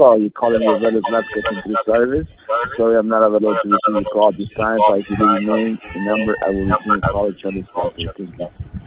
or you're calling your relatives not getting to the service. Sorry, I'm not available to receive your call at this time. So if you leave your name and number, I will return your call shortly. Thank you.